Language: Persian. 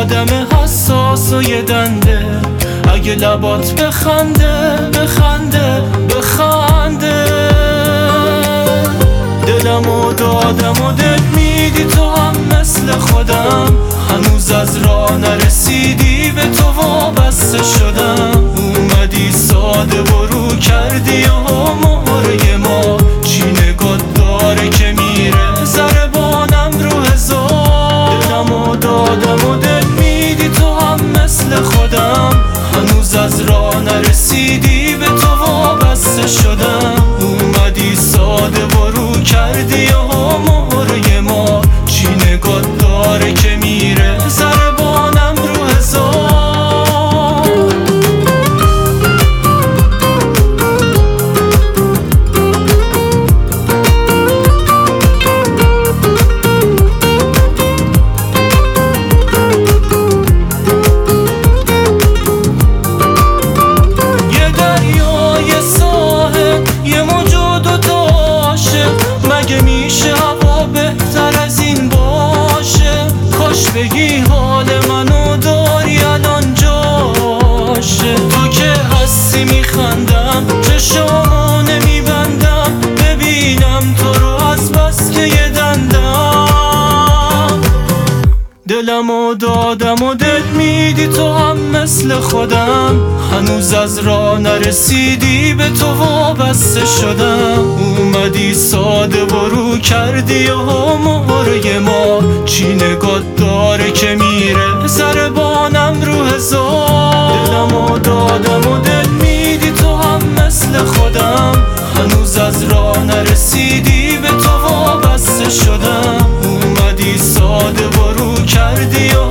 آدم حساس و یه دنده، اگه لبات بخنده بخنده بخنده. دلمو دادم و دل میدی تو هم مثل خودم، هنوز از راه نرسیدی به تو وابسته شدم. اومدی ساده و رو کردی و مهره ما، چی نگات داره که میره ضربانم رو هزار. دلمو دادم و دل میدی تو هم مثل خودم، هنوز از راه نرسیدی به تو وابسته شدم. اومدی ساده و رو کردی و مهره ما، چی نگات داره که میره ضربانم رو هزار. مگه میشه هوا بهتر از این باشه؟ کاش بگی حال منو داری الان جاشه. تو که هستی میخندم، چشامو نمیبندم ببینم تو رو از بس که یه دندم. دلمو دادم و دل میدی تو هم مثل خودم، هنوز از راه نرسیدی به تو وابسته شدم. اومدی ساده و رو کردی و مهره ما، چی نگات داره که میره ضربانم رو هزار. دلمو دادم و دل میدی تو هم مثل خودم، هنوز از راه نرسیدی به تو وابسته شدم. اومدی ساده و رو کردی و